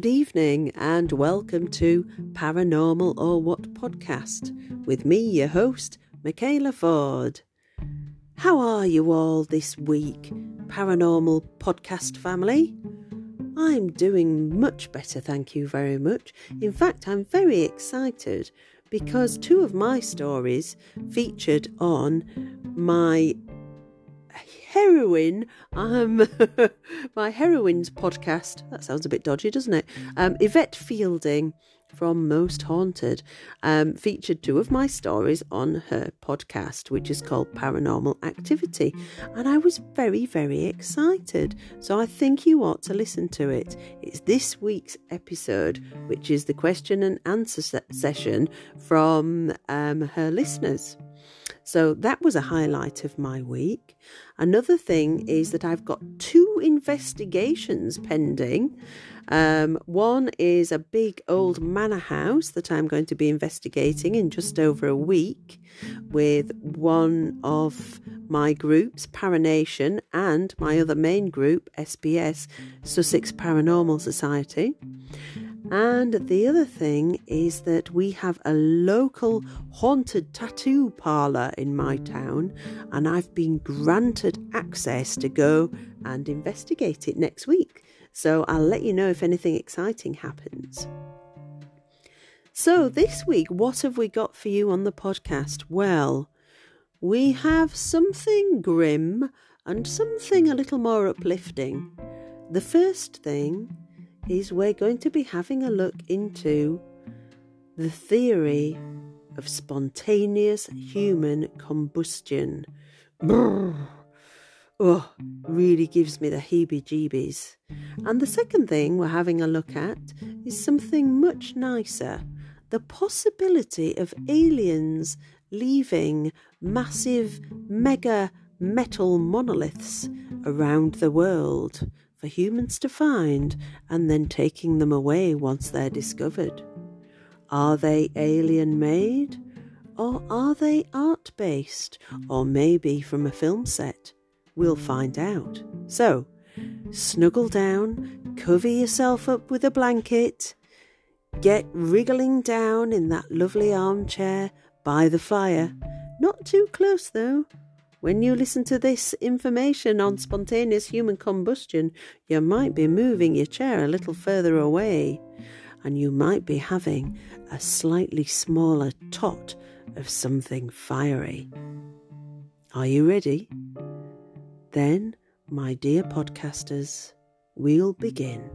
Good evening and welcome to Paranormal or What podcast with me, your host, Michaela Ford. How are you all this week, Paranormal podcast family? I'm doing much better, thank you very much. In fact, I'm very excited because two of my stories featured on my heroine, my heroine's podcast. That sounds a bit dodgy, doesn't it? Yvette Fielding from Most Haunted featured two of my stories on her podcast, which is called Paranormal Activity, and I was very, very excited. So I think you ought to listen to it. It's this week's episode, which is the question and answer session from her listeners. So that was a highlight of my week. Another thing is that I've got two investigations pending. One is a big old manor house that I'm going to be investigating in just over a week with one of my groups, Paranation, and my other main group, SBS, Sussex Paranormal Society. And the other thing is that we have a local haunted tattoo parlour in my town, and I've been granted access to go and investigate it next week. So I'll let you know if anything exciting happens. So this week, what have we got for you on the podcast? Well, we have something grim and something a little more uplifting. The first thing is we're going to be having a look into the theory of spontaneous human combustion. Brrr. Oh, really gives me the heebie-jeebies. And the second thing we're having a look at is something much nicer. The possibility of aliens leaving massive mega metal monoliths around the world for humans to find and then taking them away once they're discovered. Are they alien-made? Or are they art-based? Or maybe from a film set? We'll find out. So, snuggle down, cover yourself up with a blanket, get wriggling down in that lovely armchair by the fire. Not too close though. When you listen to this information on spontaneous human combustion, you might be moving your chair a little further away, and you might be having a slightly smaller tot of something fiery. Are you ready? Then, my dear podcasters, we'll begin.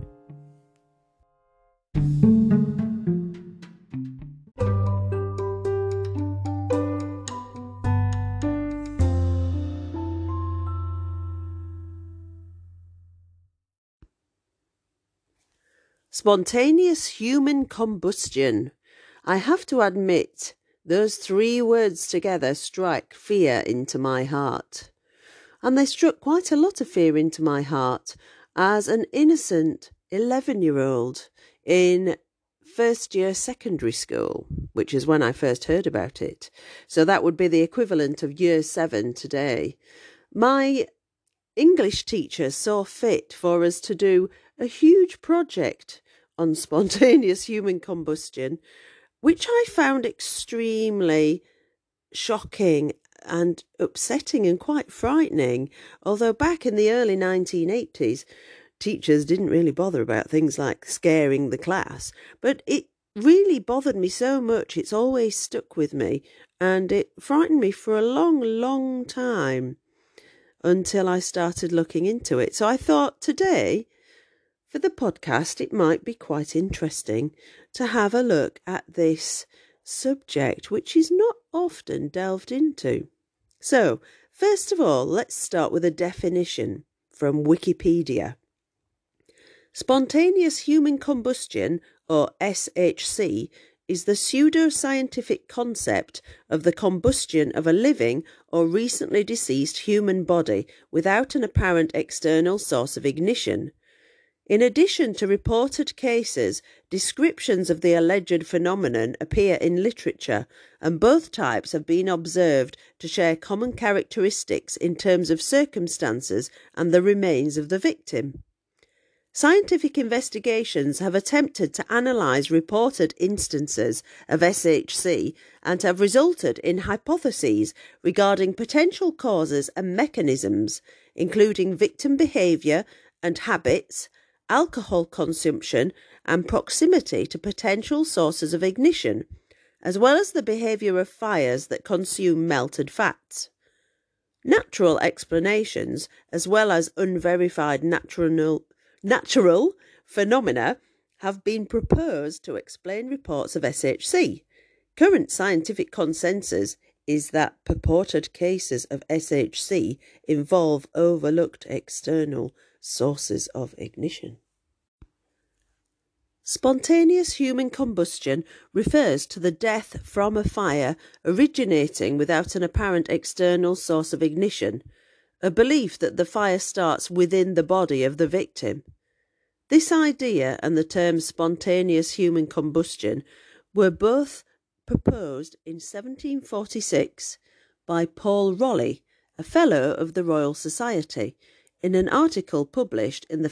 Spontaneous human combustion. I have to admit, those three words together strike fear into my heart. And they struck quite a lot of fear into my heart as an innocent 11-year-old in first year secondary school, which is when I first heard about it. So that would be the equivalent of year 7 today. My English teacher saw fit for us to do a huge project on spontaneous human combustion, which I found extremely shocking and upsetting and quite frightening. Although back in the early 1980s, teachers didn't really bother about things like scaring the class, but it really bothered me so much, it's always stuck with me, and it frightened me for a long, long time until I started looking into it. So I thought today, for the podcast, it might be quite interesting to have a look at this subject, which is not often delved into. So, first of all, let's start with a definition from Wikipedia. Spontaneous human combustion, or SHC, is the pseudo-scientific concept of the combustion of a living or recently deceased human body without an apparent external source of ignition. In addition to reported cases, descriptions of the alleged phenomenon appear in literature, and both types have been observed to share common characteristics in terms of circumstances and the remains of the victim. Scientific investigations have attempted to analyse reported instances of SHC and have resulted in hypotheses regarding potential causes and mechanisms, including victim behaviour and habits, alcohol consumption and proximity to potential sources of ignition, as well as the behaviour of fires that consume melted fats. Natural explanations, as well as unverified natural phenomena, have been proposed to explain reports of SHC. Current scientific consensus is that purported cases of SHC involve overlooked external sources of ignition. Spontaneous human combustion refers to the death from a fire originating without an apparent external source of ignition, a belief that the fire starts within the body of the victim. This idea and the term spontaneous human combustion were both proposed in 1746 by Paul Raleigh, a Fellow of the Royal Society, in an article published in the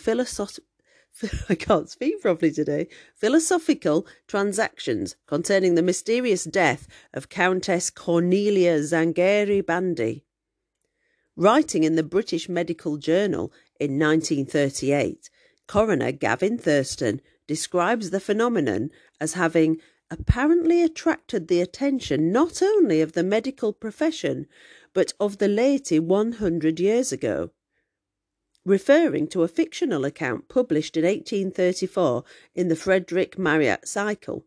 Philosophical Transactions containing the mysterious death of Countess Cornelia Zangari Bandi. Writing in the British Medical Journal in 1938, Coroner Gavin Thurston describes the phenomenon as having apparently attracted the attention not only of the medical profession, but of the laity 100 years ago, referring to a fictional account published in 1834 in the Frederick Marryat Cycle.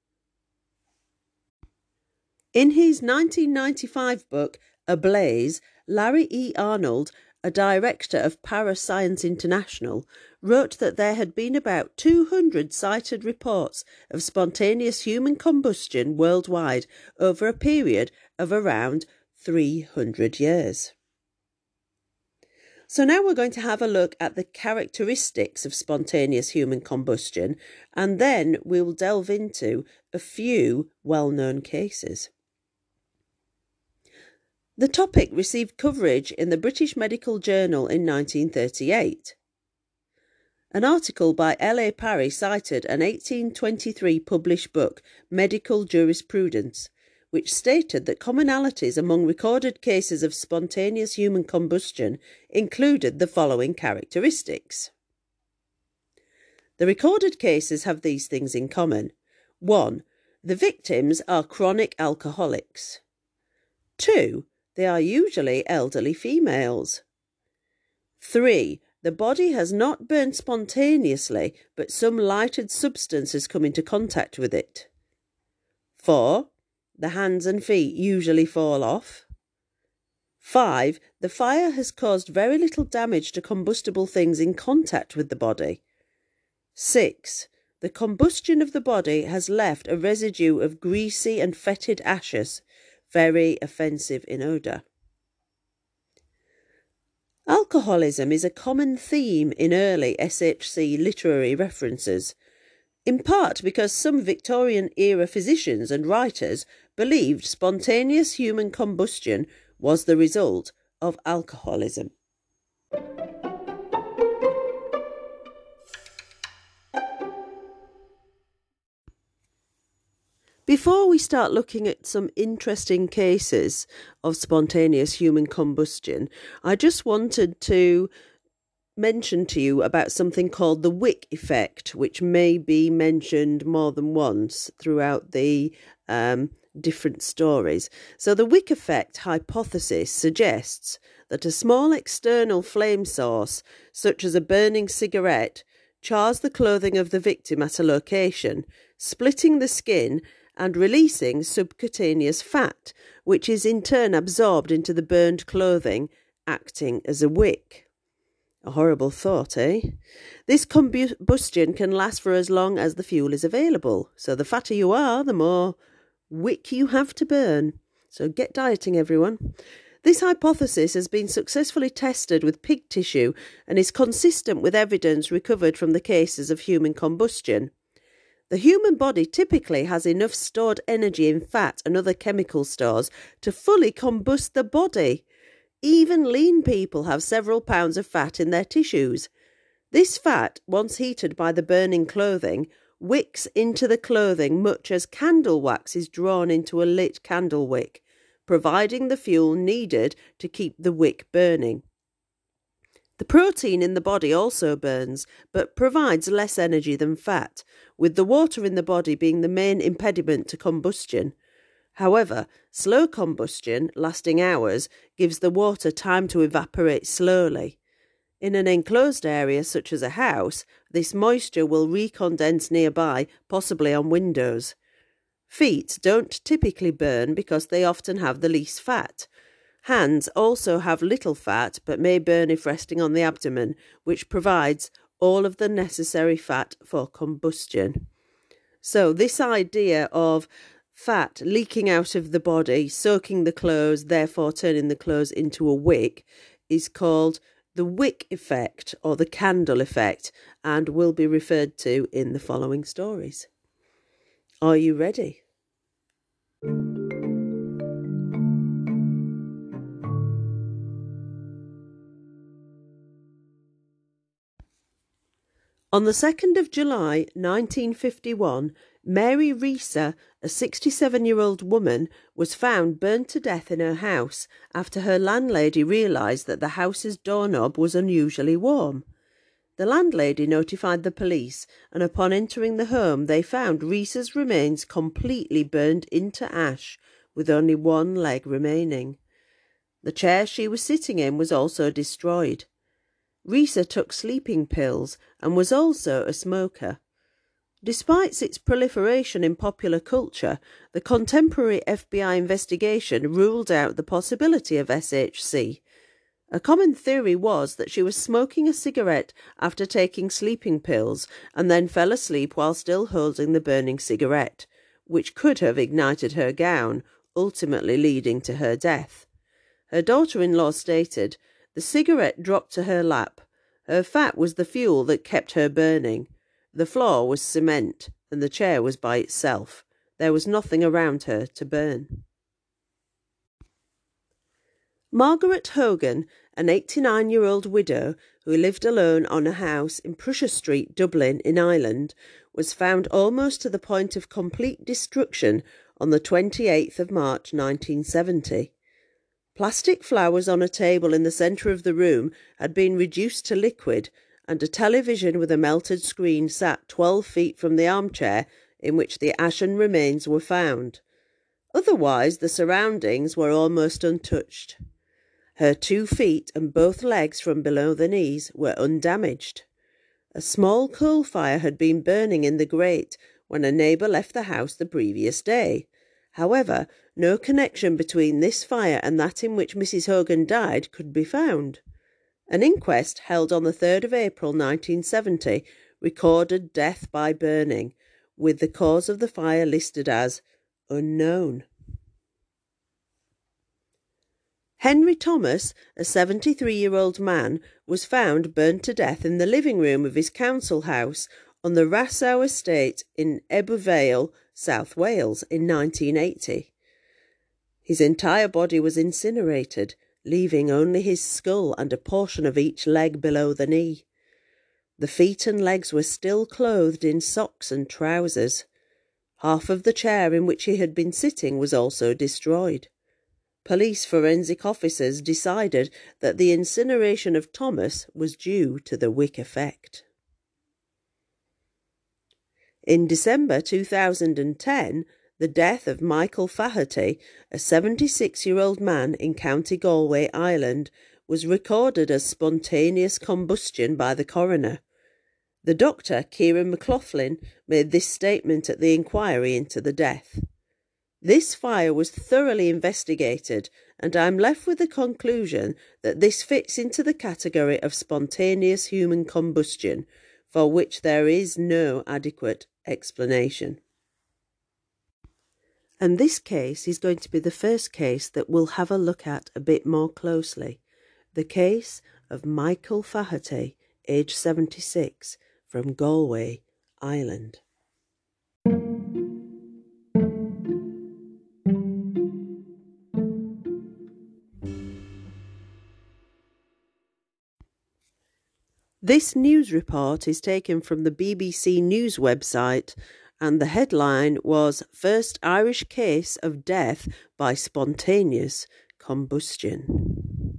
In his 1995 book, Ablaze, Larry E. Arnold, a director of Parascience International, wrote that there had been about 200 cited reports of spontaneous human combustion worldwide over a period of around 300 years. So now we're going to have a look at the characteristics of spontaneous human combustion, and then we'll delve into a few well-known cases. The topic received coverage in the British Medical Journal in 1938. An article by L.A. Parry cited an 1823 published book, Medical Jurisprudence, which stated that commonalities among recorded cases of spontaneous human combustion included the following characteristics. The recorded cases have these things in common. 1. The victims are chronic alcoholics. 2. They are usually elderly females. 3. The body has not burned spontaneously, but some lighted substance has come into contact with it. 4. The hands and feet usually fall off. 5. The fire has caused very little damage to combustible things in contact with the body. 6. The combustion of the body has left a residue of greasy and fetid ashes, very offensive in odour. Alcoholism is a common theme in early SHC literary references, in part because some Victorian-era physicians and writers believed spontaneous human combustion was the result of alcoholism. Before we start looking at some interesting cases of spontaneous human combustion, I just wanted to mention to you about something called the Wick effect, which may be mentioned more than once throughout the different stories. So the Wick effect hypothesis suggests that a small external flame source, such as a burning cigarette, chars the clothing of the victim at a location, splitting the skin and releasing subcutaneous fat, which is in turn absorbed into the burned clothing, acting as a wick. A horrible thought, eh? This combustion can last for as long as the fuel is available, so the fatter you are, the more wick you have to burn. So get dieting, everyone. This hypothesis has been successfully tested with pig tissue and is consistent with evidence recovered from the cases of human combustion. The human body typically has enough stored energy in fat and other chemical stores to fully combust the body. Even lean people have several pounds of fat in their tissues. This fat, once heated by the burning clothing, wicks into the clothing much as candle wax is drawn into a lit candle wick, providing the fuel needed to keep the wick burning. The protein in the body also burns, but provides less energy than fat, with the water in the body being the main impediment to combustion. However, slow combustion, lasting hours, gives the water time to evaporate slowly. In an enclosed area such as a house, this moisture will recondense nearby, possibly on windows. Feet don't typically burn because they often have the least fat. Hands also have little fat but may burn if resting on the abdomen, which provides all of the necessary fat for combustion. So this idea of fat leaking out of the body, soaking the clothes, therefore turning the clothes into a wick, is called the wick effect or the candle effect, and will be referred to in the following stories. Are you ready? On the 2nd of July 1951, Mary Reeser, a 67-year-old woman, was found burnt to death in her house after her landlady realised that the house's doorknob was unusually warm. The landlady notified the police, and upon entering the home they found Reeser's remains completely burned into ash, with only one leg remaining. The chair she was sitting in was also destroyed. Reeser took sleeping pills and was also a smoker. Despite its proliferation in popular culture, the contemporary FBI investigation ruled out the possibility of SHC. A common theory was that she was smoking a cigarette after taking sleeping pills and then fell asleep while still holding the burning cigarette, which could have ignited her gown, ultimately leading to her death. Her daughter-in-law stated, "The cigarette dropped to her lap. Her fat was the fuel that kept her burning. The floor was cement, and the chair was by itself. There was nothing around her to burn." Margaret Hogan, an 89-year-old widow who lived alone on a house in Prussia Street, Dublin, in Ireland, was found almost to the point of complete destruction on the 28th of March 1970. Plastic flowers on a table in the centre of the room had been reduced to liquid, and a television with a melted screen sat 12 feet from the armchair in which the ashen remains were found. Otherwise, the surroundings were almost untouched. Her 2 feet and both legs from below the knees were undamaged. A small coal fire had been burning in the grate when a neighbour left the house the previous day. However, no connection between this fire and that in which Mrs. Hogan died could be found. An inquest held on the 3rd of April 1970 recorded death by burning, with the cause of the fire listed as unknown. Henry Thomas, a 73-year-old man, was found burnt to death in the living room of his council house on the Rassow estate in Ebbw Vale, South Wales, in 1980. His entire body was incinerated, leaving only his skull and a portion of each leg below the knee. The feet and legs were still clothed in socks and trousers. Half of the chair in which he had been sitting was also destroyed. Police forensic officers decided that the incineration of Thomas was due to the wick effect. In December 2010, the death of Michael Faherty, a 76-year-old man in County Galway, Ireland, was recorded as spontaneous combustion by the coroner. The doctor, Kieran McLaughlin, made this statement at the inquiry into the death. "This fire was thoroughly investigated, and I'm left with the conclusion that this fits into the category of spontaneous human combustion, for which there is no adequate explanation." And this case is going to be the first case that we'll have a look at a bit more closely. The case of Michael Faherty, age 76, from Galway, Ireland. This news report is taken from the BBC News website, and the headline was First Irish Case of Death by Spontaneous Combustion.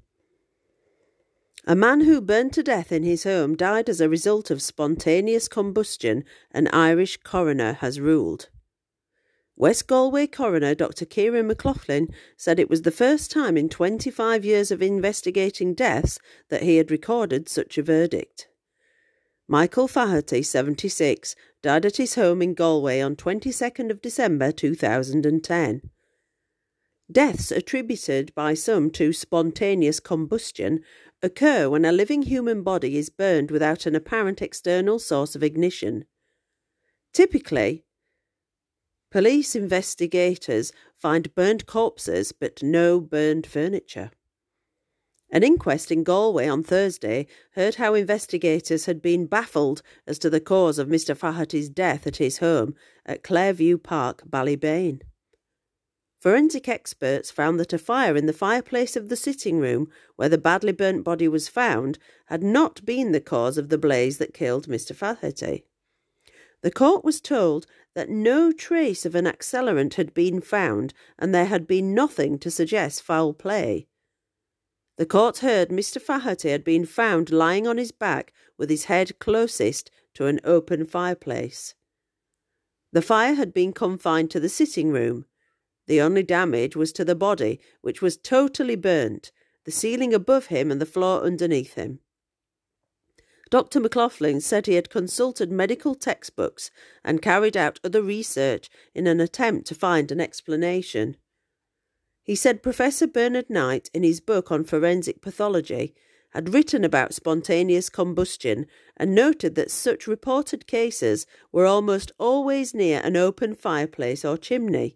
A man who burned to death in his home died as a result of spontaneous combustion, an Irish coroner has ruled. West Galway coroner Dr. Ciaran McLaughlin said it was the first time in 25 years of investigating deaths that he had recorded such a verdict. Michael Faherty, 76, died at his home in Galway on 22nd of December 2010. Deaths attributed by some to spontaneous combustion occur when a living human body is burned without an apparent external source of ignition. Typically, police investigators find burned corpses but no burned furniture. An inquest in Galway on Thursday heard how investigators had been baffled as to the cause of Mr. Faherty's death at his home at Clairview Park, Ballybane. Forensic experts found that a fire in the fireplace of the sitting room where the badly burnt body was found had not been the cause of the blaze that killed Mr. Faherty. The court was told that no trace of an accelerant had been found and there had been nothing to suggest foul play. The court heard Mr. Faherty had been found lying on his back with his head closest to an open fireplace. The fire had been confined to the sitting room. The only damage was to the body, which was totally burnt, the ceiling above him and the floor underneath him. Dr. McLaughlin said he had consulted medical textbooks and carried out other research in an attempt to find an explanation. He said Professor Bernard Knight, in his book on forensic pathology, had written about spontaneous combustion and noted that such reported cases were almost always near an open fireplace or chimney.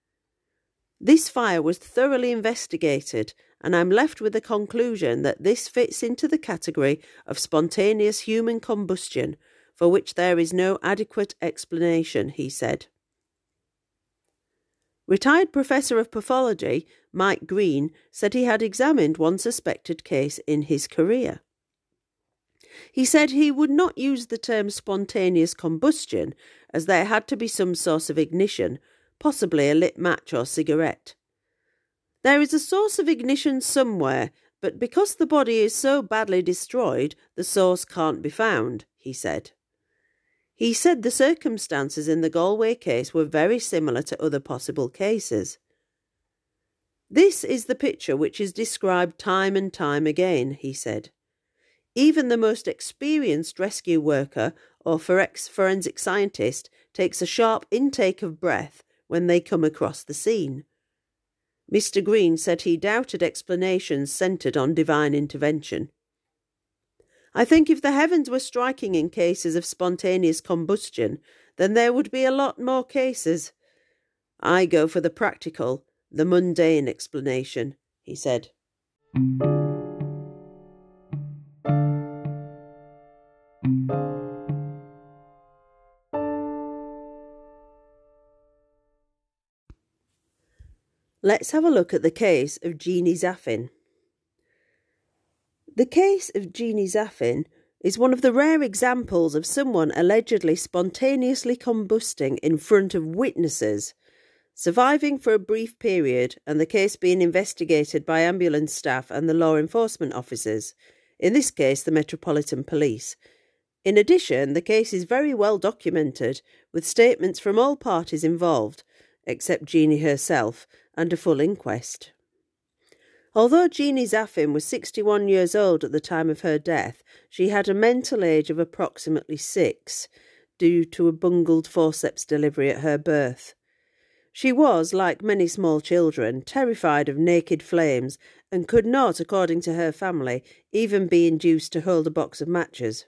This fire was thoroughly investigated, and I'm left with the conclusion that this fits into the category of spontaneous human combustion, for which there is no adequate explanation, he said. Retired Professor of Pathology Mike Green said he had examined one suspected case in his career. He said he would not use the term spontaneous combustion, as there had to be some source of ignition, possibly a lit match or cigarette. There is a source of ignition somewhere, but because the body is so badly destroyed, the source can't be found, he said. He said the circumstances in the Galway case were very similar to other possible cases. This is the picture which is described time and time again, he said. Even the most experienced rescue worker or forensic scientist takes a sharp intake of breath when they come across the scene. Mr. Green said he doubted explanations centred on divine intervention. I think if the heavens were striking in cases of spontaneous combustion, then there would be a lot more cases. I go for the practical, the mundane explanation, he said. Let's have a look at the case of Jeannie Zaffin. The case of Jeannie Zaffin is one of the rare examples of someone allegedly spontaneously combusting in front of witnesses, surviving for a brief period and the case being investigated by ambulance staff and the law enforcement officers, in this case the Metropolitan Police. In addition, the case is very well documented, with statements from all parties involved, except Jeannie herself, and a full inquest. Although Jeannie Zaffin was 61 years old at the time of her death, she had a mental age of approximately 6, due to a bungled forceps delivery at her birth. She was, like many small children, terrified of naked flames and could not, according to her family, even be induced to hold a box of matches.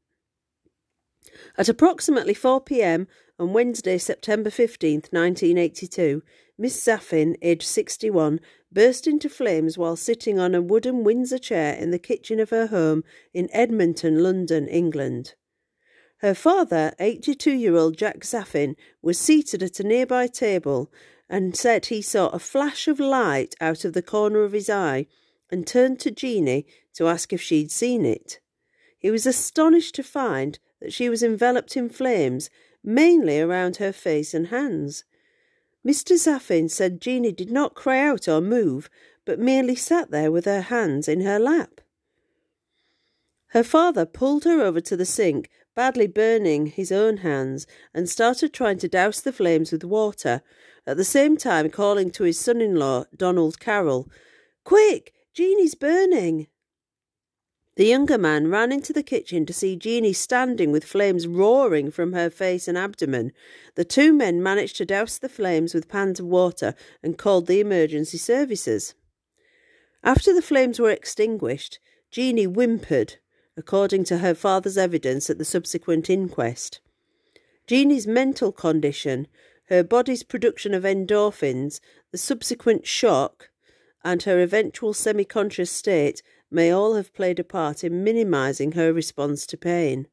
At approximately 4 p.m. on Wednesday, September 15th, 1982, Miss Zaffin, aged 61, burst into flames while sitting on a wooden Windsor chair in the kitchen of her home in Edmonton, London, England. Her father, 82-year-old Jack Zaffin, was seated at a nearby table and said he saw a flash of light out of the corner of his eye and turned to Jeannie to ask if she'd seen it. he was astonished to find that she was enveloped in flames, mainly around her face and hands. Mr. Saffin said Jeanie did not cry out or move, but merely sat there with her hands in her lap. Her father pulled her over to the sink, badly burning his own hands, and started trying to douse the flames with water, at the same time calling to his son-in-law, Donald Carroll, "Quick, Jeanie's burning!" The younger man ran into the kitchen to see Jeanie standing with flames roaring from her face and abdomen. The two men managed to douse the flames with pans of water and called the emergency services. After the flames were extinguished, Jeanie whimpered, according to her father's evidence at the subsequent inquest. Jeanie's mental condition, her body's production of endorphins, the subsequent shock, and her eventual semi-conscious state may all have played a part in minimising her response to pain.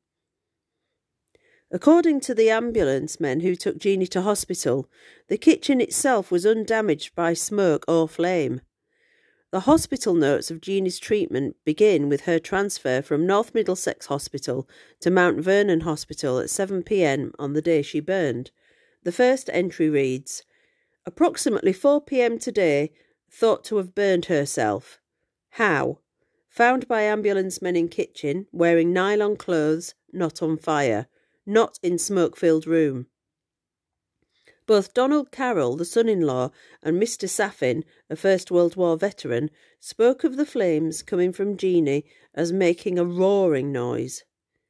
According to the ambulance men who took Jeanie to hospital, the kitchen itself was undamaged by smoke or flame. The hospital notes of Jeanie's treatment begin with her transfer from North Middlesex Hospital to Mount Vernon Hospital at 7 p.m. on the day she burned. The first entry reads, "Approximately 4 p.m. today, thought to have burned herself. How? Found by ambulance men in kitchen, wearing nylon clothes, not on fire, not in smoke-filled room." Both Donald Carroll, the son-in-law, and Mr. Saffin, a First World War veteran, spoke of the flames coming from Jeanie as making a roaring noise.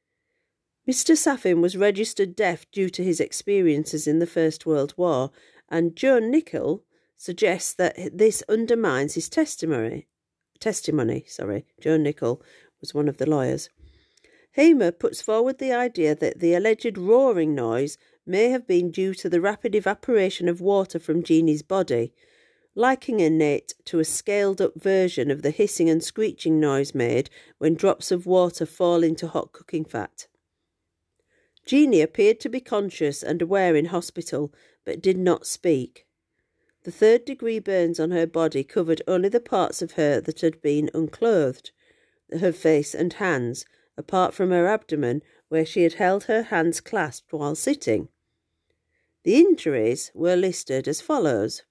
Mr. Saffin was registered deaf due to his experiences in the First World War, and Joan Nichol suggests that this undermines his testimony. Joan Nichol was one of the lawyers. Hamer puts forward the idea that the alleged roaring noise may have been due to the rapid evaporation of water from Jeanie's body, likening it to a scaled-up version of the hissing and screeching noise made when drops of water fall into hot cooking fat. Jeanie appeared to be conscious and aware in hospital, but did not speak. The third-degree burns on her body covered only the parts of her that had been unclothed, her face and hands, apart from her abdomen, where she had held her hands clasped while sitting. The injuries were listed as follows.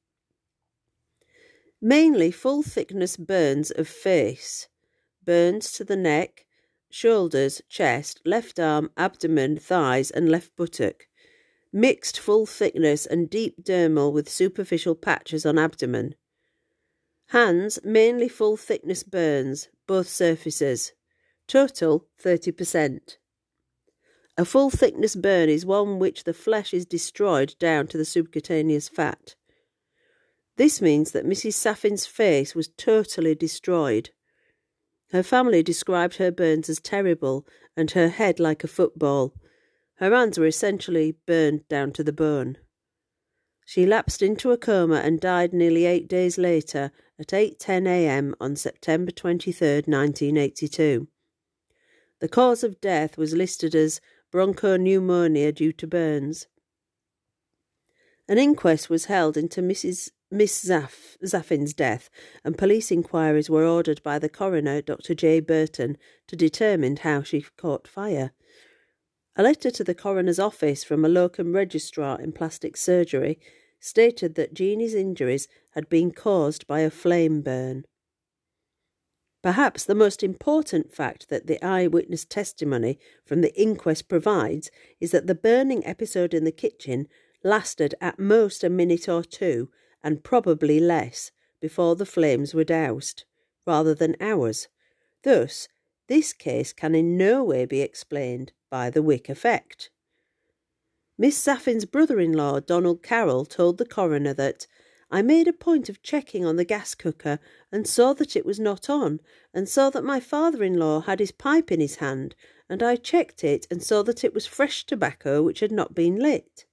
Mainly full-thickness burns of face, burns to the neck, shoulders, chest, left arm, abdomen, thighs and left buttock. Mixed full thickness and deep dermal with superficial patches on abdomen. Hands, mainly full thickness burns, both surfaces. Total 30%. A full thickness burn is one which the flesh is destroyed down to the subcutaneous fat. This means that Mrs. Saffin's face was totally destroyed. Her family described her burns as terrible and her head like a football. Her hands were essentially burned down to the bone. She lapsed into a coma and died nearly 8 days later at 8:10 a.m. on September 23, 1982. The cause of death was listed as bronchopneumonia due to burns. An inquest was held into Miss Saffin's death, and police inquiries were ordered by the coroner, Dr. J. Burton, to determine how she caught fire. A letter to the coroner's office from a locum registrar in plastic surgery stated that Jeanie's injuries had been caused by a flame burn. Perhaps the most important fact that the eyewitness testimony from the inquest provides is that the burning episode in the kitchen lasted at most a minute or two, and probably less, before the flames were doused, rather than hours. Thus, this case can in no way be explained by the wick effect. Miss Saffin's brother-in-law, Donald Carroll, told the coroner that, "I made a point of checking on the gas cooker and saw that it was not on, and saw that my father-in-law had his pipe in his hand, and I checked it and saw that it was fresh tobacco which had not been lit."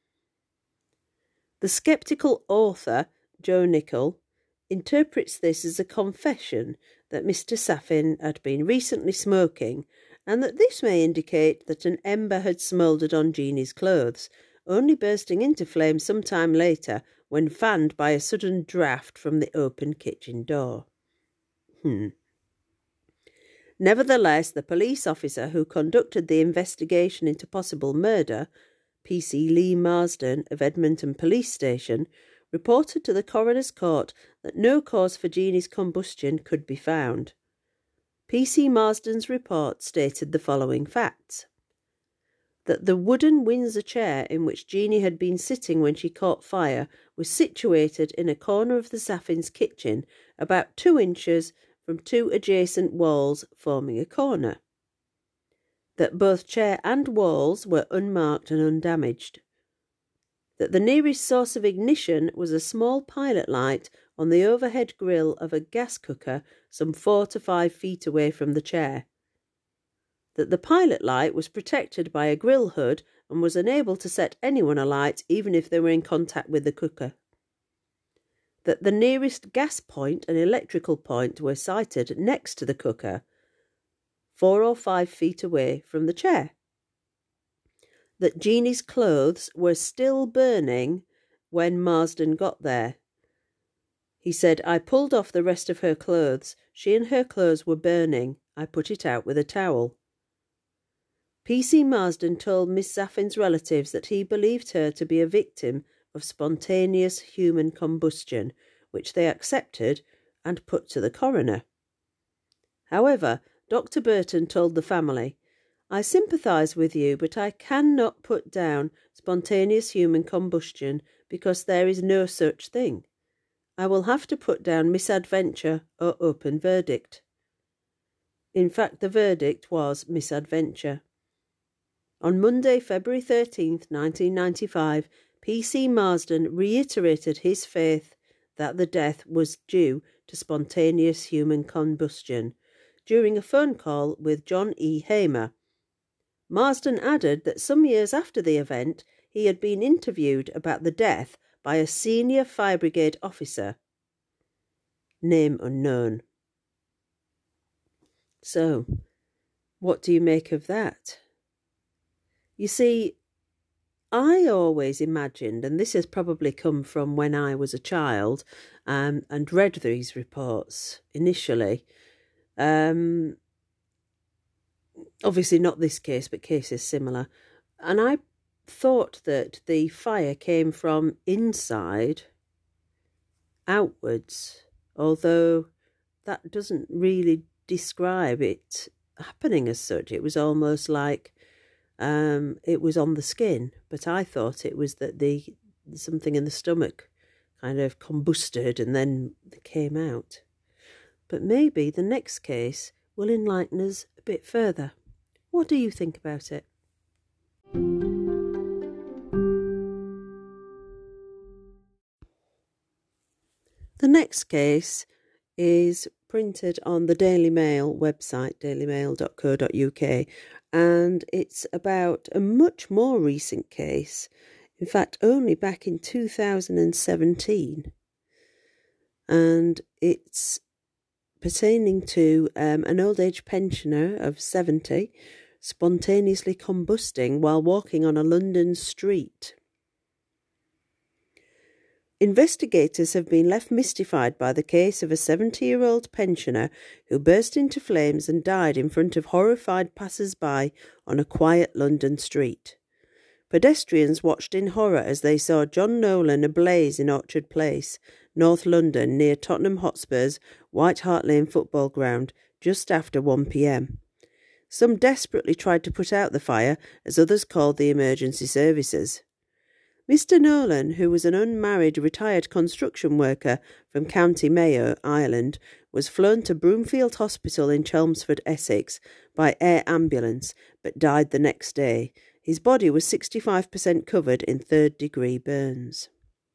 The sceptical author, Joe Nichol, interprets this as a confession that Mr. Saffin had been recently smoking, and that this may indicate that an ember had smouldered on Jeanie's clothes, only bursting into flame some time later when fanned by a sudden draught from the open kitchen door. Nevertheless, the police officer who conducted the investigation into possible murder, PC Lee Marsden of Edmonton Police Station, reported to the coroner's court that no cause for Jeannie's combustion could be found. PC Marsden's report stated the following facts: that the wooden Windsor chair in which Jeannie had been sitting when she caught fire was situated in a corner of the Saffins' kitchen, about 2 inches from 2 adjacent walls forming a corner. That both chair and walls were unmarked and undamaged. That the nearest source of ignition was a small pilot light on the overhead grill of a gas cooker some 4 to 5 feet away from the chair. That the pilot light was protected by a grill hood and was unable to set anyone alight even if they were in contact with the cooker. That the nearest gas point and electrical point were sited next to the cooker, 4 or 5 feet away from the chair. That Jeannie's clothes were still burning when Marsden got there. He said, "I pulled off the rest of her clothes. She and her clothes were burning. I put it out with a towel." PC Marsden told Miss Saffin's relatives that he believed her to be a victim of spontaneous human combustion, which they accepted and put to the coroner. However, Dr. Burton told the family, "I sympathise with you, but I cannot put down spontaneous human combustion because there is no such thing. I will have to put down misadventure or open verdict." In fact, the verdict was misadventure. On Monday, February 13th, 1995, PC Marsden reiterated his faith that the death was due to spontaneous human combustion during a phone call with John E. Hamer. Marsden added that some years after the event, he had been interviewed about the death by a senior fire brigade officer. Name unknown. So, what do you make of that? You see, I always imagined, and this has probably come from when I was a child and read these reports initially, obviously not this case, but cases similar, and I thought that the fire came from inside outwards, although that doesn't really describe it happening as such. It was almost like it was on the skin, but I thought it was that something in the stomach kind of combusted and then came out. But maybe the next case will enlighten us a bit further. What do you think about it? The next case is printed on the Daily Mail website, dailymail.co.uk, and it's about a much more recent case, in fact only back in 2017, and it's pertaining to an old age pensioner of 70 spontaneously combusting while walking on a London street. Investigators have been left mystified by the case of a 70-year-old pensioner who burst into flames and died in front of horrified passers-by on a quiet London street. Pedestrians watched in horror as they saw John Nolan ablaze in Orchard Place, North London, near Tottenham Hotspur's White Hart Lane football ground, just after 1 p.m. Some desperately tried to put out the fire, as others called the emergency services. Mr. Nolan, who was an unmarried retired construction worker from County Mayo, Ireland, was flown to Broomfield Hospital in Chelmsford, Essex, by air ambulance, but died the next day. His body was 65% covered in third-degree burns.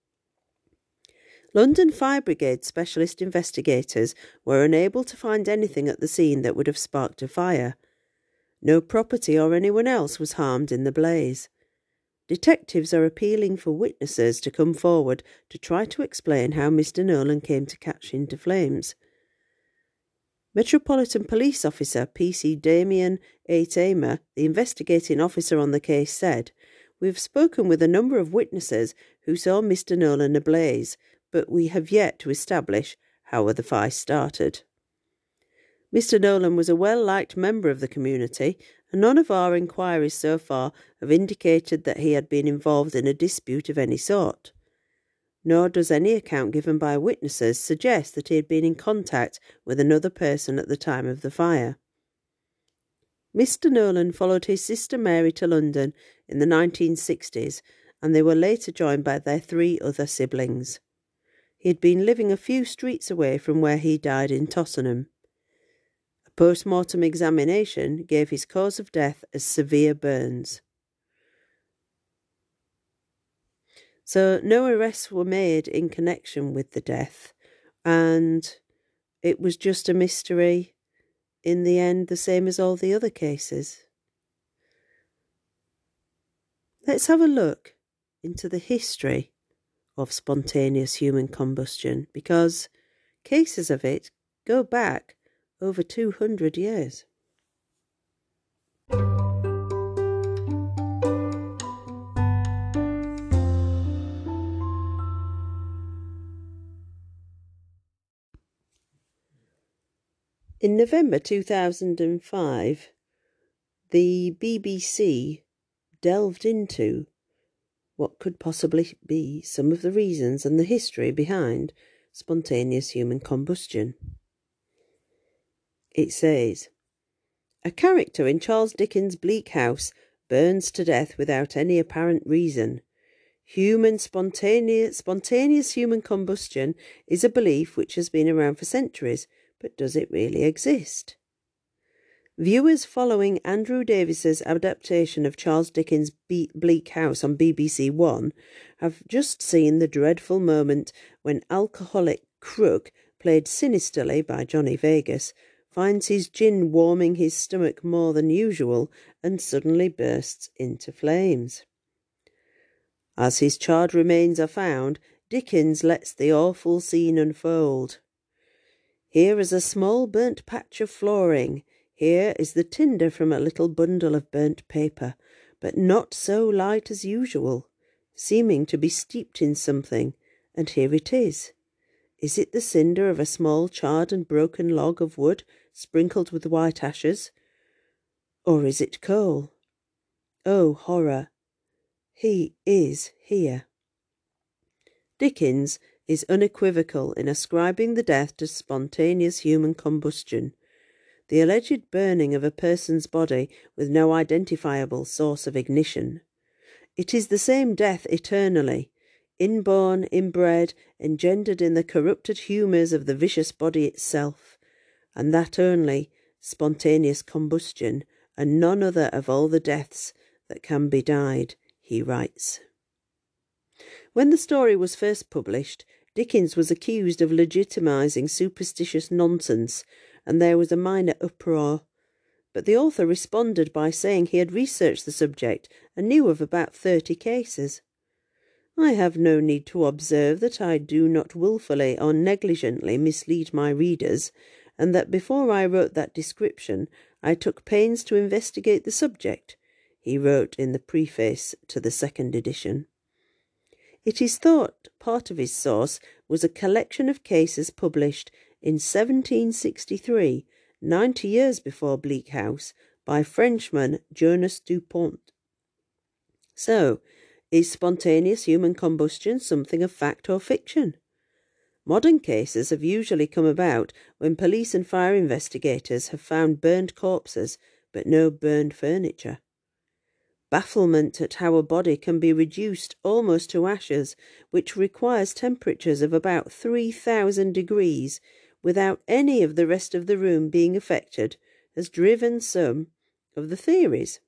London Fire Brigade specialist investigators were unable to find anything at the scene that would have sparked a fire. No property or anyone else was harmed in the blaze. Detectives are appealing for witnesses to come forward to try to explain how Mr. Nolan came to catch into flames. Metropolitan Police Officer PC Damien A. Tamer, the investigating officer on the case, said, "We've spoken with a number of witnesses who saw Mr. Nolan ablaze, but we have yet to establish how the fire started." Mr. Nolan was a well-liked member of the community, and none of our inquiries so far have indicated that he had been involved in a dispute of any sort. Nor does any account given by witnesses suggest that he had been in contact with another person at the time of the fire. Mr. Nolan followed his sister Mary to London in the 1960s, and they were later joined by their 3 other siblings. He had been living a few streets away from where he died in Tossenham. A post-mortem examination gave his cause of death as severe burns. So no arrests were made in connection with the death, and it was just a mystery in the end, the same as all the other cases. Let's have a look into the history of spontaneous human combustion, because cases of it go back over 200 years. In November 2005, the BBC delved into what could possibly be some of the reasons and the history behind spontaneous human combustion. It says, a character in Charles Dickens' Bleak House burns to death without any apparent reason. Spontaneous human combustion is a belief which has been around for centuries, but does it really exist? Viewers following Andrew Davies's adaptation of Charles Dickens' Bleak House on BBC One have just seen the dreadful moment when alcoholic Crook, played sinisterly by Johnny Vegas, finds his gin warming his stomach more than usual and suddenly bursts into flames. As his charred remains are found, Dickens lets the awful scene unfold. Here is a small burnt patch of flooring. Here is the tinder from a little bundle of burnt paper, but not so light as usual, seeming to be steeped in something, and here it is. Is it the cinder of a small charred and broken log of wood sprinkled with white ashes? Or is it coal? Oh, horror! He is here. Dickens is unequivocal in ascribing the death to spontaneous human combustion, the alleged burning of a person's body with no identifiable source of ignition. It is the same death eternally, inborn, inbred, engendered in the corrupted humours of the vicious body itself, and that only spontaneous combustion, and none other of all the deaths that can be died, he writes. When the story was first published, Dickens was accused of legitimising superstitious nonsense, and there was a minor uproar. But the author responded by saying he had researched the subject and knew of about 30 cases. I have no need to observe that I do not wilfully or negligently mislead my readers, and that before I wrote that description I took pains to investigate the subject, he wrote in the preface to the second edition. It is thought part of his source was a collection of cases published in 1763, 90 years before Bleak House, by Frenchman Jonas Dupont. So, is spontaneous human combustion something of fact or fiction? Modern cases have usually come about when police and fire investigators have found burned corpses but no burned furniture. Bafflement at how a body can be reduced almost to ashes, which requires temperatures of about 3,000 degrees, without any of the rest of the room being affected, has driven some of the theories.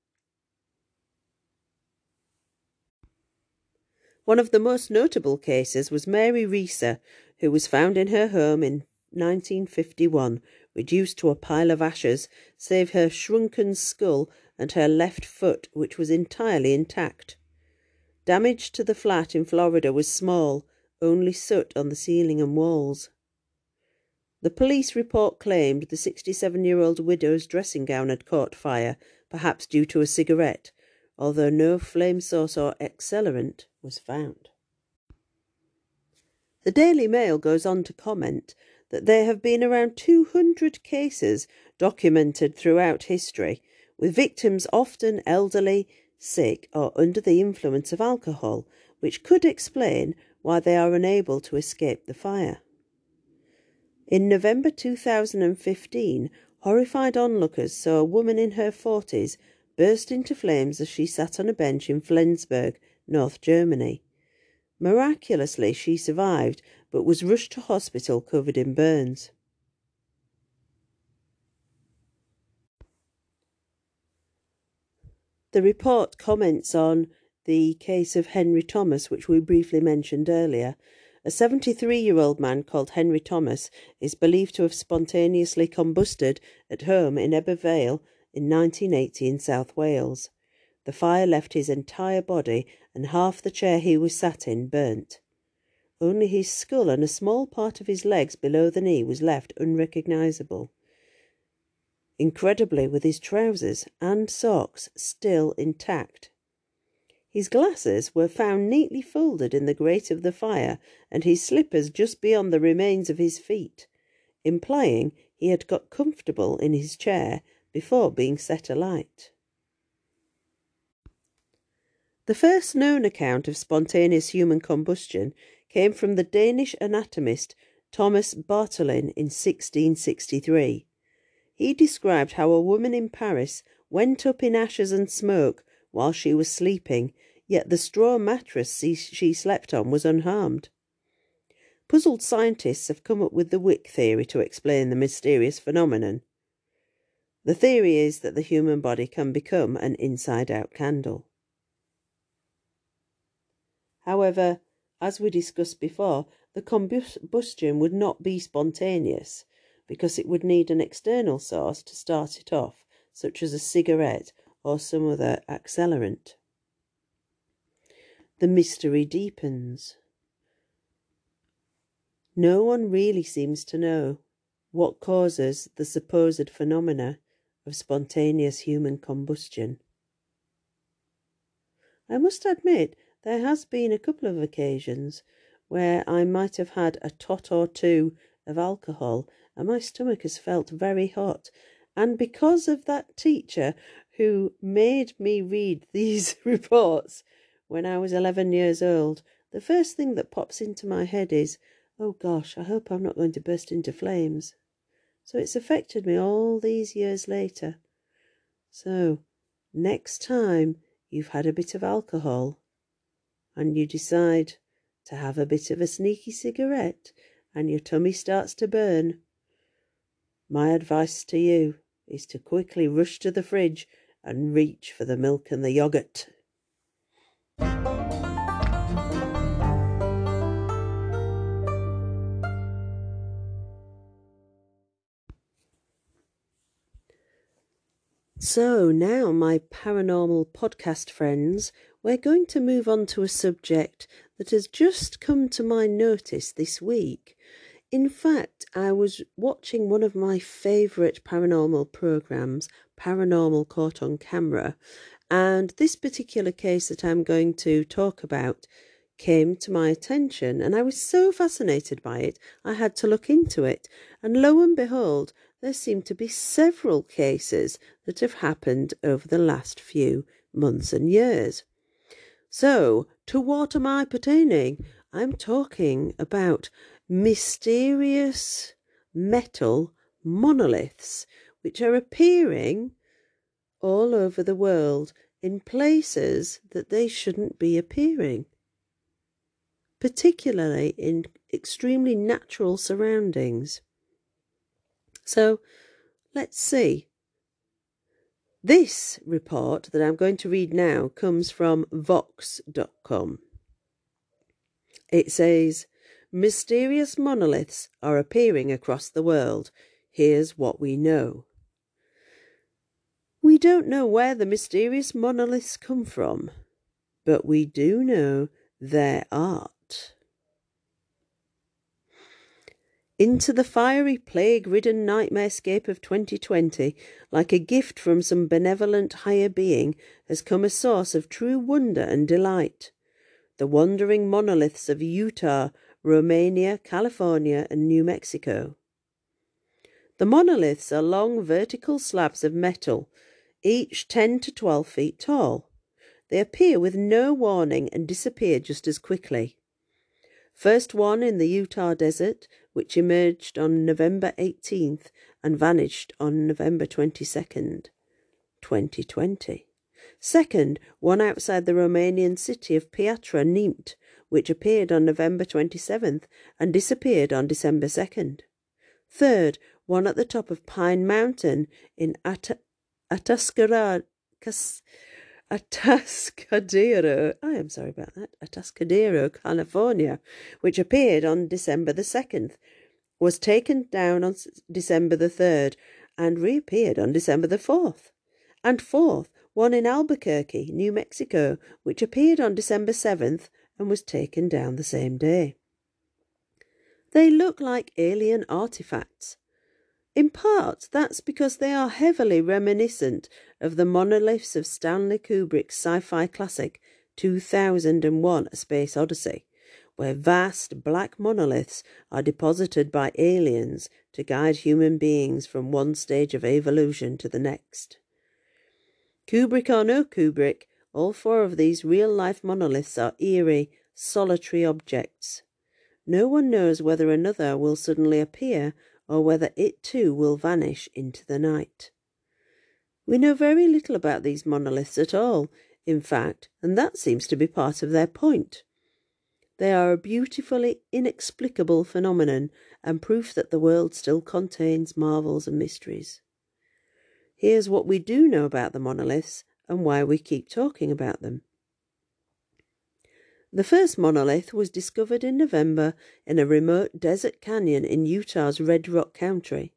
One of the most notable cases was Mary Reeser, who was found in her home in 1951, reduced to a pile of ashes, save her shrunken skull and her left foot, which was entirely intact. Damage to the flat in Florida was small, only soot on the ceiling and walls. The police report claimed the 67-year-old widow's dressing gown had caught fire, perhaps due to a cigarette, although no flame source or accelerant was found. The Daily Mail goes on to comment that there have been around 200 cases documented throughout history, with victims often elderly, sick, or under the influence of alcohol, which could explain why they are unable to escape the fire. In November 2015, horrified onlookers saw a woman in her 40s burst into flames as she sat on a bench in Flensburg, North Germany. Miraculously, she survived, but was rushed to hospital covered in burns. The report comments on the case of Henry Thomas, which we briefly mentioned earlier. A 73-year-old man called Henry Thomas is believed to have spontaneously combusted at home in Ebbw Vale in 1980 in South Wales. The fire left his entire body and half the chair he was sat in burnt. Only his skull and a small part of his legs below the knee was left unrecognisable. Incredibly, with his trousers and socks still intact. His glasses were found neatly folded in the grate of the fire, and his slippers just beyond the remains of his feet, implying he had got comfortable in his chair before being set alight. The first known account of spontaneous human combustion came from the Danish anatomist Thomas Bartholin in 1663. He described how a woman in Paris went up in ashes and smoke while she was sleeping, yet the straw mattress she slept on was unharmed. Puzzled scientists have come up with the wick theory to explain the mysterious phenomenon. The theory is that the human body can become an inside-out candle. However, as we discussed before, the combustion would not be spontaneous, because it would need an external source to start it off, such as a cigarette or some other accelerant. The mystery deepens. No one really seems to know what causes the supposed phenomena of spontaneous human combustion. I must admit, there has been a couple of occasions where I might have had a tot or two of alcohol and my stomach has felt very hot. And because of that teacher who made me read these reports when I was 11 years old, the first thing that pops into my head is, oh gosh, I hope I'm not going to burst into flames. So it's affected me all these years later. So, next time you've had a bit of alcohol and you decide to have a bit of a sneaky cigarette and your tummy starts to burn, my advice to you is to quickly rush to the fridge and reach for the milk and the yoghurt. So now, my paranormal podcast friends, we're going to move on to a subject that has just come to my notice this week. In fact, I was watching one of my favourite paranormal programmes, Paranormal Caught on Camera, and this particular case that I'm going to talk about came to my attention, and I was so fascinated by it, I had to look into it. And lo and behold, there seem to be several cases that have happened over the last few months and years. So, to what am I pertaining? I'm talking about mysterious metal monoliths, which are appearing all over the world in places that they shouldn't be appearing, particularly in extremely natural surroundings. So, let's see. This report that I'm going to read now comes from Vox.com. It says, mysterious monoliths are appearing across the world. Here's what we know. We don't know where the mysterious monoliths come from, but we do know their art. Into the fiery, plague-ridden nightmarescape of 2020, like a gift from some benevolent higher being, has come a source of true wonder and delight. The wandering monoliths of Utah, Romania, California, and New Mexico. The monoliths are long vertical slabs of metal, each 10 to 12 feet tall. They appear with no warning and disappear just as quickly. First one in the Utah desert, which emerged on November 18th and vanished on November 22nd, 2020. Second, one outside the Romanian city of Piatra Neamt, which appeared on November 27th and disappeared on December 2nd. Third, one at the top of Pine Mountain in Atascadero, Atascadero, California, which appeared on December the 2nd, was taken down on December the 3rd and reappeared on December the 4th. And fourth, one in Albuquerque, New Mexico, which appeared on December 7th and was taken down the same day. They look like alien artifacts. In part, that's because they are heavily reminiscent of the monoliths of Stanley Kubrick's sci-fi classic 2001: A Space Odyssey, where vast black monoliths are deposited by aliens to guide human beings from one stage of evolution to the next. Kubrick or no Kubrick, all four of these real-life monoliths are eerie, solitary objects. No one knows whether another will suddenly appear or whether it too will vanish into the night. We know very little about these monoliths at all, in fact, and that seems to be part of their point. They are a beautifully inexplicable phenomenon and proof that the world still contains marvels and mysteries. Here's what we do know about the monoliths and why we keep talking about them. The first monolith was discovered in November in a remote desert canyon in Utah's Red Rock County.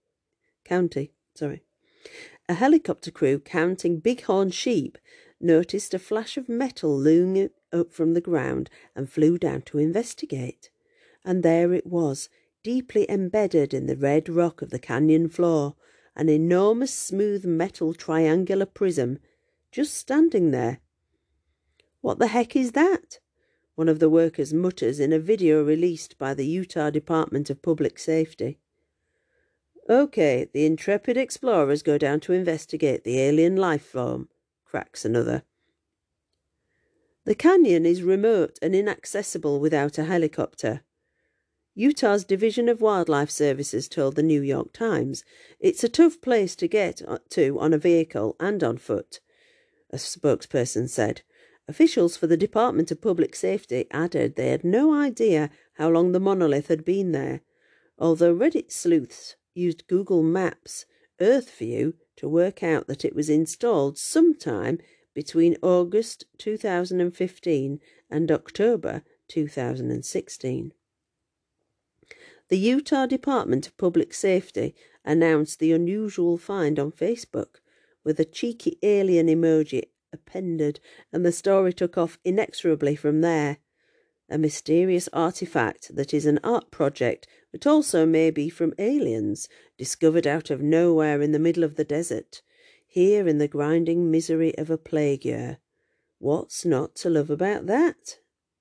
A helicopter crew counting bighorn sheep noticed a flash of metal looming up from the ground and flew down to investigate. And there it was, deeply embedded in the red rock of the canyon floor, an enormous smooth metal triangular prism, just standing there. "What the heck is that?" one of the workers mutters in a video released by the Utah Department of Public Safety. "Okay, the intrepid explorers go down to investigate the alien life form," cracks another. The canyon is remote and inaccessible without a helicopter. Utah's Division of Wildlife Services told the New York Times it's a tough place to get to on a vehicle and on foot, a spokesperson said. Officials for the Department of Public Safety added they had no idea how long the monolith had been there, although Reddit sleuths used Google Maps Earth View to work out that it was installed sometime between August 2015 and October 2016. The Utah Department of Public Safety announced the unusual find on Facebook, with a cheeky alien emoji appended, and the story took off inexorably from there. A mysterious artifact that is an art project, but also may be from aliens, discovered out of nowhere in the middle of the desert, here in the grinding misery of a plague year. What's not to love about that?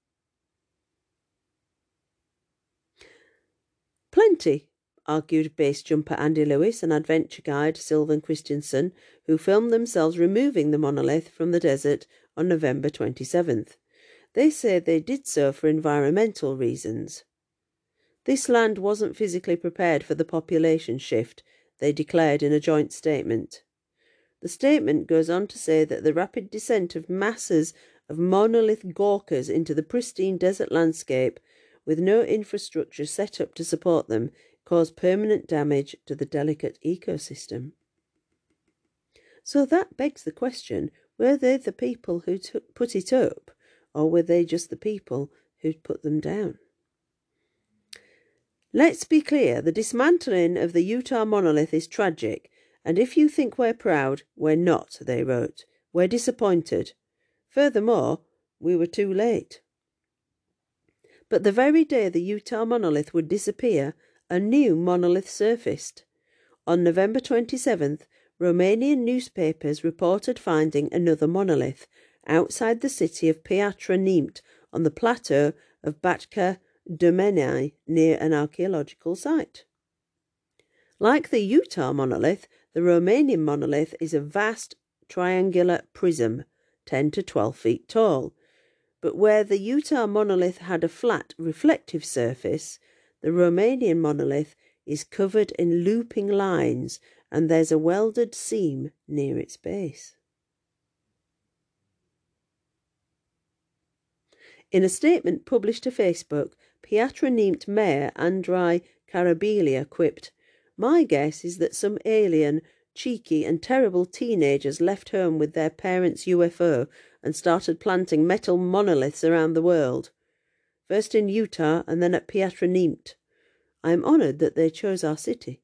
Plenty, argued base jumper Andy Lewis and adventure guide Sylvan Christensen, who filmed themselves removing the monolith from the desert on November 27th. They say they did so for environmental reasons. This land wasn't physically prepared for the population shift, they declared in a joint statement. The statement goes on to say that the rapid descent of masses of monolith gawkers into the pristine desert landscape, with no infrastructure set up to support them, caused permanent damage to the delicate ecosystem. So that begs the question, were they the people who put it up, or were they just the people who'd put them down? Let's be clear, the dismantling of the Utah monolith is tragic, and if you think we're proud, we're not, they wrote. We're disappointed. Furthermore, we were too late. But the very day the Utah monolith would disappear, a new monolith surfaced. On November 27th, Romanian newspapers reported finding another monolith outside the city of Piatra Neamt on the plateau of Batka Domenii near an archaeological site. Like the Utah monolith, the Romanian monolith is a vast triangular prism, 10 to 12 feet tall. But where the Utah monolith had a flat, reflective surface, the Romanian monolith is covered in looping lines and there's a welded seam near its base. In a statement published to Facebook, Piatra Neamt Mayor Andrei Karabelia quipped, "My guess is that some alien, cheeky and terrible teenagers left home with their parents' UFO and started planting metal monoliths around the world. First in Utah and then at Piatra Neamt. I am honoured that they chose our city."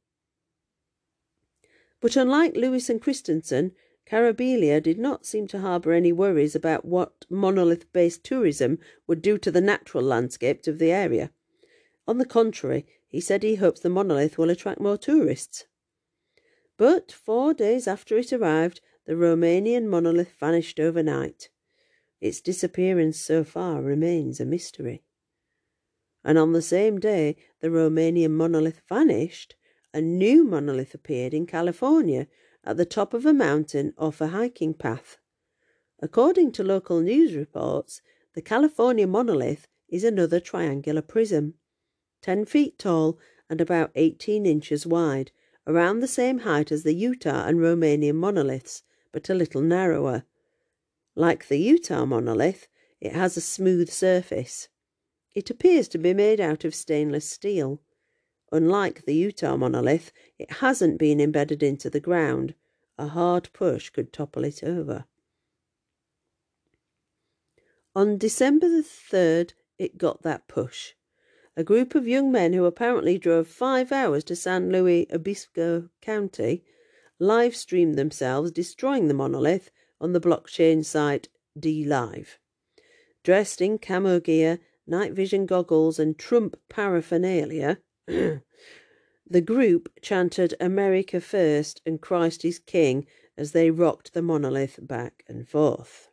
But unlike Lewis and Christensen, Karabelia did not seem to harbour any worries about what monolith-based tourism would do to the natural landscape of the area. On the contrary, he said he hopes the monolith will attract more tourists. But 4 days after it arrived, the Romanian monolith vanished overnight. Its disappearance so far remains a mystery. And on the same day the Romanian monolith vanished, a new monolith appeared in California at the top of a mountain off a hiking path. According to local news reports, the California monolith is another triangular prism, 10 feet tall and about 18 inches wide, around the same height as the Utah and Romanian monoliths, but a little narrower. Like the Utah monolith, it has a smooth surface. It appears to be made out of stainless steel. Unlike the Utah monolith, it hasn't been embedded into the ground. A hard push could topple it over. On December the 3rd, it got that push. A group of young men who apparently drove 5 hours to San Luis Obispo County live-streamed themselves destroying the monolith on the blockchain site DLive. Dressed in camo gear, night vision goggles and Trump paraphernalia, the group chanted "America First" and "Christ is King" as they rocked the monolith back and forth.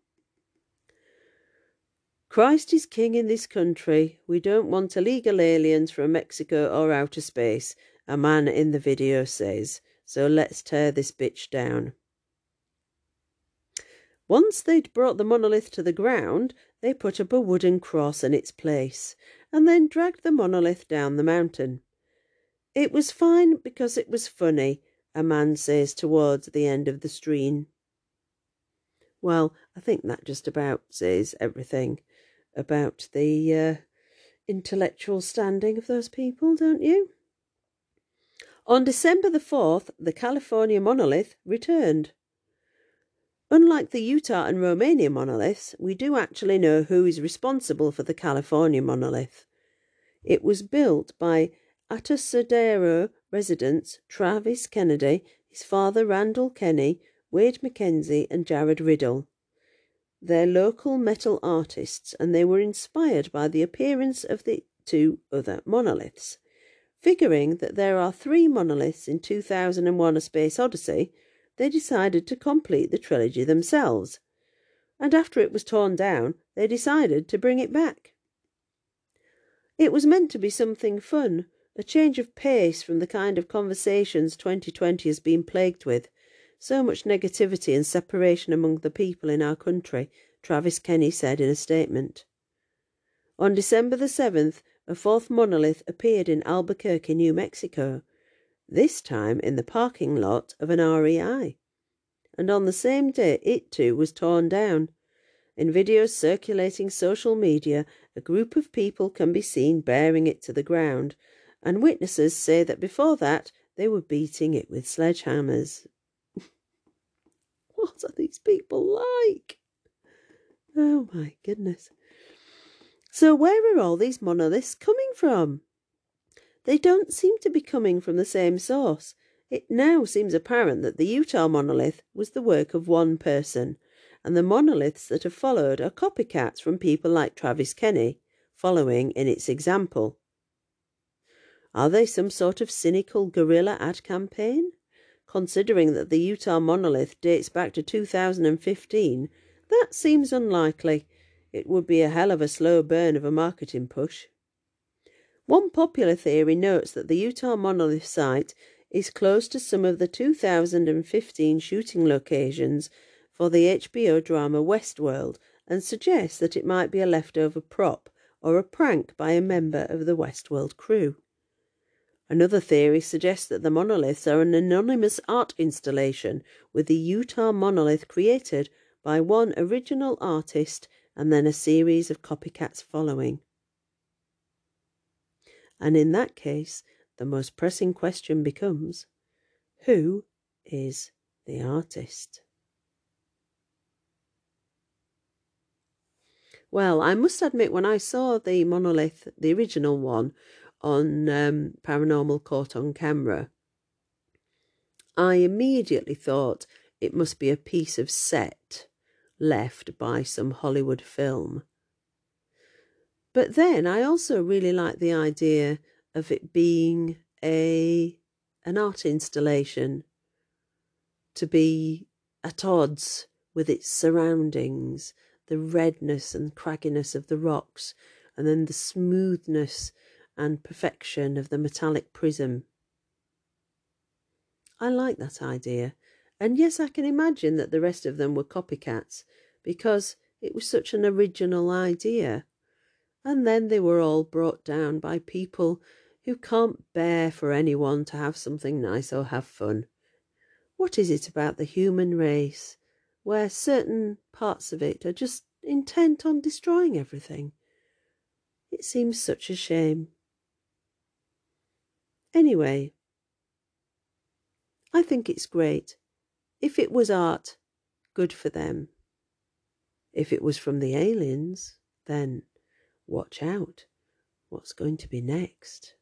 "Christ is king in this country. We don't want illegal aliens from Mexico or outer space," a man in the video says. "So let's tear this bitch down." Once they'd brought the monolith to the ground, they put up a wooden cross in its place, and then dragged the monolith down the mountain. "It was fine because it was funny," a man says towards the end of the stream. Well, I think that just about says everything about the intellectual standing of those people, don't you? On December the 4th, the California monolith returned. Unlike the Utah and Romania monoliths, we do actually know who is responsible for the California monolith. It was built by Atasodero residents Travis Kennedy, his father Randall Kenny, Wade McKenzie and Jared Riddle. They're local metal artists, and they were inspired by the appearance of the 2 other monoliths. Figuring that there are 3 monoliths in 2001: A Space Odyssey, they decided to complete the trilogy themselves. And after it was torn down, they decided to bring it back. It was meant to be something fun, a change of pace from the kind of conversations 2020 has been plagued with. So much negativity and separation among the people in our country, Travis Kenny said in a statement. On December the 7th, a 4th monolith appeared in Albuquerque, New Mexico, this time in the parking lot of an REI. And on the same day, it too was torn down. In videos circulating social media, a group of people can be seen bearing it to the ground, and witnesses say that before that they were beating it with sledgehammers. What are these people like? Oh my goodness. So where are all these monoliths coming from? They don't seem to be coming from the same source. It now seems apparent that the Utah monolith was the work of one person, and the monoliths that have followed are copycats from people like Travis Kenny, following in its example. Are they some sort of cynical guerrilla ad campaign? Considering that the Utah monolith dates back to 2015, that seems unlikely. It would be a hell of a slow burn of a marketing push. One popular theory notes that the Utah monolith site is close to some of the 2015 shooting locations for the HBO drama Westworld, and suggests that it might be a leftover prop or a prank by a member of the Westworld crew. Another theory suggests that the monoliths are an anonymous art installation, with the Utah monolith created by one original artist and then a series of copycats following. And in that case, the most pressing question becomes, who is the artist? Well, I must admit, when I saw the monolith, the original one, on Paranormal Caught on Camera, I immediately thought it must be a piece of set left by some Hollywood film. But then I also really like the idea of it being an art installation, to be at odds with its surroundings, the redness and cragginess of the rocks, and then the smoothness and perfection of the metallic prism. I like that idea, and yes, I can imagine that the rest of them were copycats, because it was such an original idea. And then they were all brought down by people who can't bear for anyone to have something nice or have fun. What is it about the human race where certain parts of it are just intent on destroying everything? It seems such a shame. Anyway, I think it's great. If it was art, good for them. If it was from the aliens, then watch out. What's going to be next?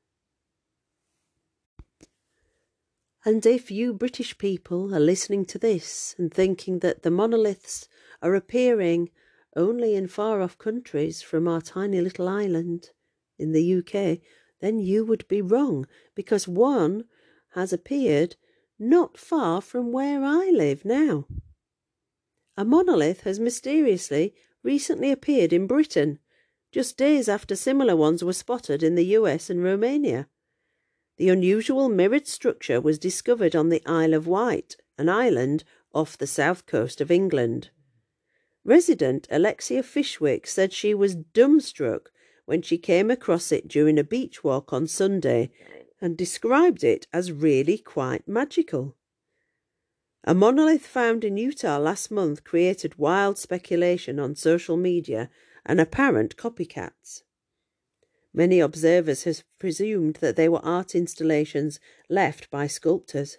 And if you British people are listening to this and thinking that the monoliths are appearing only in far-off countries from our tiny little island in the UK, then you would be wrong, because one has appeared not far from where I live now. A monolith has mysteriously recently appeared in Britain, just days after similar ones were spotted in the US and Romania. The unusual mirrored structure was discovered on the Isle of Wight, an island off the south coast of England. Resident Alexia Fishwick said she was dumbstruck when she came across it during a beach walk on Sunday, and described it as really quite magical. A monolith found in Utah last month created wild speculation on social media and apparent copycats. Many observers have presumed that they were art installations left by sculptors.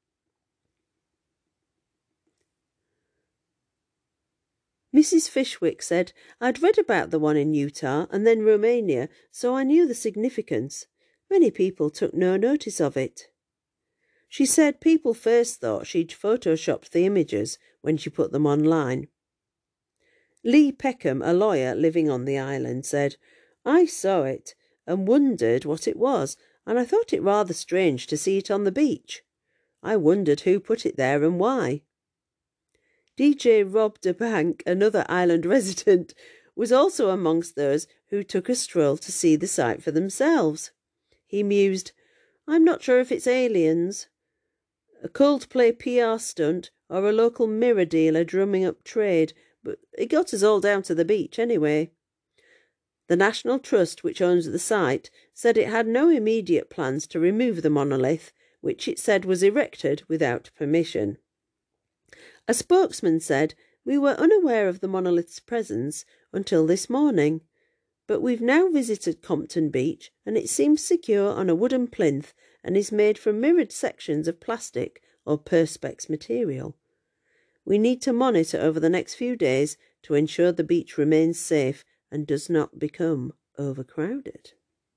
Mrs. Fishwick said, "I'd read about the one in Utah and then Romania, so I knew the significance. Many people took no notice of it." She said people first thought she'd photoshopped the images when she put them online. Lee Peckham, a lawyer living on the island, said, "I saw it and wondered what it was, and I thought it rather strange to see it on the beach. I wondered who put it there and why." DJ Rob DeBank, another island resident, was also amongst those who took a stroll to see the site for themselves. He mused, "I'm not sure if it's aliens, a Coldplay PR stunt, or a local mirror dealer drumming up trade, but it got us all down to the beach anyway." The National Trust, which owns the site, said it had no immediate plans to remove the monolith, which it said was erected without permission. A spokesman said, "We were unaware of the monolith's presence until this morning, but we've now visited Compton Beach and it seems secure on a wooden plinth and is made from mirrored sections of plastic or perspex material. We need to monitor over the next few days to ensure the beach remains safe and does not become overcrowded."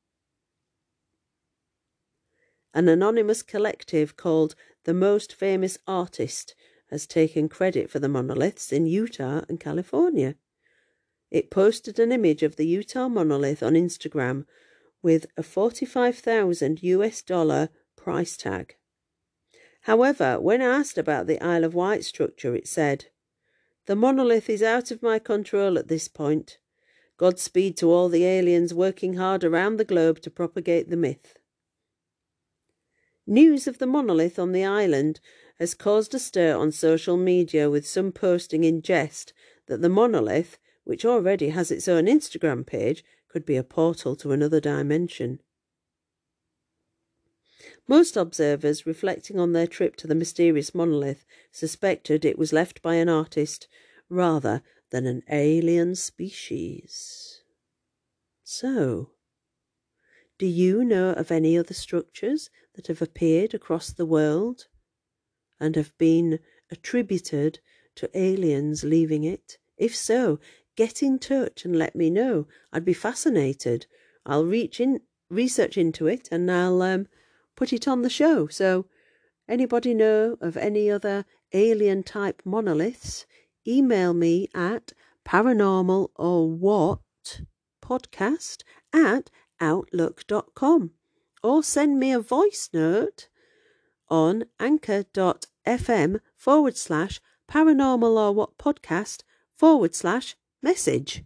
An anonymous collective called The Most Famous Artist has taken credit for the monoliths in Utah and California. It posted an image of the Utah monolith on Instagram with a $45,000 price tag. However, when asked about the Isle of Wight structure, it said, "The monolith is out of my control at this point. Godspeed to all the aliens working hard around the globe to propagate the myth. News of the monolith on the island has caused a stir on social media, with some posting in jest that the monolith, which already has its own Instagram page, could be a portal to another dimension. Most observers, reflecting on their trip to the mysterious monolith, suspected it was left by an artist rather than an alien species. So, do you know of any other structures that have appeared across the world and have been attributed to aliens leaving it? If so, get in touch and let me know. I'd be fascinated. I'll research into it and I'll put it on the show. So, anybody know of any other alien type monoliths? Email me at paranormalorwhat.podcast@outlook.com, or send me a voice note on anchor.fm/paranormalorwhatpodcast/message.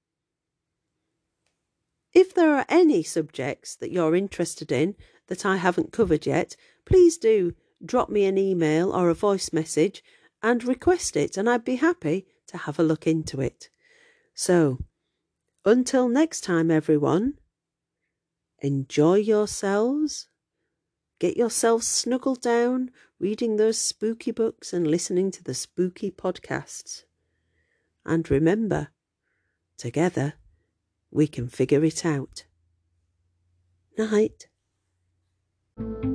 If there are any subjects that you're interested in that I haven't covered yet, please do drop me an email or a voice message and request it, and I'd be happy to have a look into it. So, until next time, everyone, enjoy yourselves. Get yourselves snuggled down, reading those spooky books and listening to the spooky podcasts. And remember, together, we can figure it out. Night.